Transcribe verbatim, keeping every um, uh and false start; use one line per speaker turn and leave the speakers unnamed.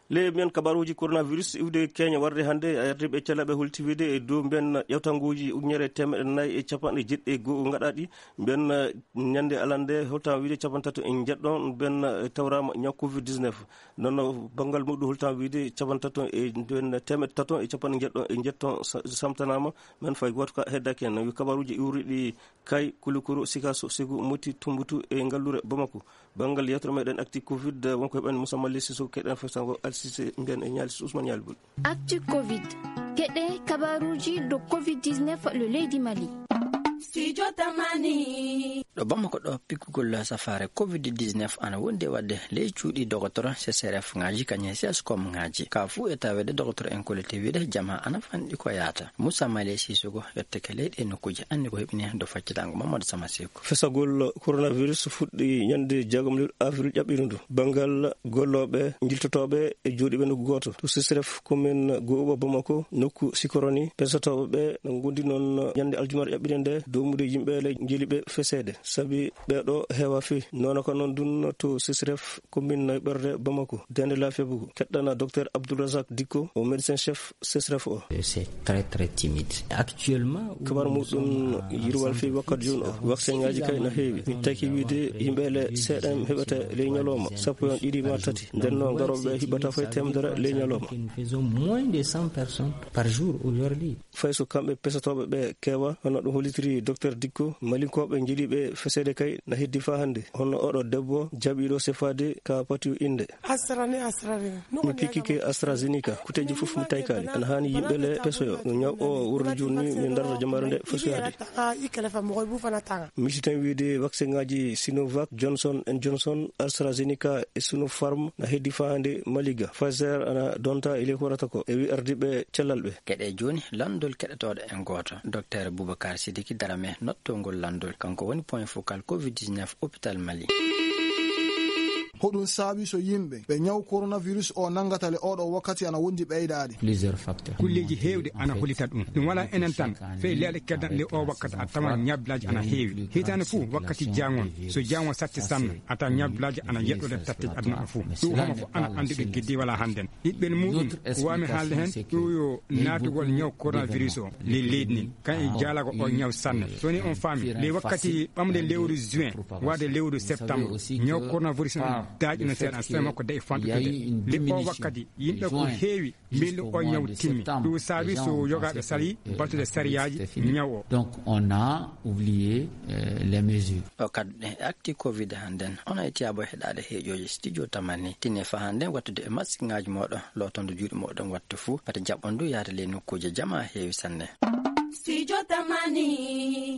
le men kabaruji coronavirus iwde Kenya warde hande ardiɓe calaɓe hultivide e dow ben ƴewtanguji ujunere temedde nayyi e capanɗe jeɗɗi e goho gaɗaɗi ben ñande alande holtan wiide capan tato en jeɗɗon ben tawrama ñaw covid dix-neuf nono banggal muɗum holtan wiide capan tato e ben temedde tato e capanɗe jeɗɗon e jetton samtanama men fay goto ka heddaki hen wi kabaruji iwriɗi kay kulukuru sikaso sigu moti tumbutu e ngallure Bamako bangal yetro meɗen acti covid wonko heɓani Moussa Malli Sissoko keɗen festango alsise mbiyen e ñaali Ousmane Ñaali Bul
actu covid keɗe kabaruji do covid dix-neuf le leydi Mali
Studio Tamani
ɗo Bamako ɗo pikkugol safare covid dix-neuf ana wonde wadde ley cuuɗi docteur C C R F ngaji kañe C S C O M ngaji ka fu e tawede docteur en kolete wiide jama ana fanɗi ko yaata Moussa Malli Sissoko yetteke leyɗe nokkuji anni ko heɓini do faccitango Mamadou Sama Seko
fesagol coronavirus fuɗɗi ñande jagom avril ƴaɓɓiri ndu bangal golloɓe jiltotoɓe e jooɗiɓe nokku goto to C C R F commune Gouɓo Bamako nokku Sikoroni pesotoɓeɓe no gondi noon ñande aljumare ƴaɓɓiri nde domude yimɓele jeliɓe fesede sabi ɓeɗo heewa fi nono ko noon dun to C C R F commune ɓerde Bamako dende lafiya bugu keɗɗana docteur Abdourazak Dicko o médecin chef C C R F o
c'est très très timide actuellement
kabar muɗum yirwal fi wakkati joni o vaccin ngaji kay no heewi mi taki wiide yimɓele seeɗan heɓata ley ñalawma sappo e ɗiɗi ma tati nden noon garoɓe hiɓata fay temedere ley ñalawma
moins de cent personnes par jour aujourd'hui
fay so kamɓe pesotoɓe ɓe kewa hono ɗum hollitiri docteur Dicko malinkoɓe jeliɓe fesede kay na heddi fa hande hono oɗo debbo jaɓiɗo sefade ka pati inde
asrani asrani
mi pikkike AstraZeneca kuteji foof mi taykali ana hani yimɓele pesoyo no ñaw o wurde joni min darda jamare nde fesoyade misi tan wiide vaccin ngaji Sinovac Johnson and Johnson AstraZeneca e Sinopharm na heddi fa hande maliga Pfizer ana donta ele horata ko e wi ardiɓe cellal ɓe
keɗe joni landol keɗotoɗo en goto docteur Boubacar Sidiki Darame nottongol landol kanko woni point focal covid dix-neuf hôpital Mali
hoɗum saabi so yimɓe ɓe ñaw coronavirus o nangatale oɗo wakkati ana wondi ɓeydade
plusieurs facteurs
kulleji heewde ana holita ɗum ɗum wala enen tan fey leɗe keddan le o wakkati a tawan ñablaji ana heewi hitande fuu wakkati jangon so jangon satti sanna a tawa ñablaji ana yeɗɗode tatteji aduna o fuu ɗum homo ko ana andi ɗo gueddi wala hannden yiɓɓen muɗum wami haalde hen ɗum yo naatugol ñaw coronavirus o le leydi nin kan e jaalago o ñaw sanne soni on faami le wakkati ɓamde lewru juin wade lewru septembre ñaw coronavirus daaƴi no seeɗa so makko dayi fanɗude le o wakkati yimɓe ko heewi mbelli o ñaw timmi ɗum saabi so yogaɓe sali battude sariyaji ñaw o
donc on a oublié euh, les mesures
o kaddu ɗen acti covid hannden ono e tiyabo heɗade heeƴoji studio Tamani tinne fa hannden wattude e masiŋaji moɗon lotondo juuɗe moɗon wattu fuu pata jaɓɓon du yaade ley nokkuje jama heewi sanne
Studio Tamani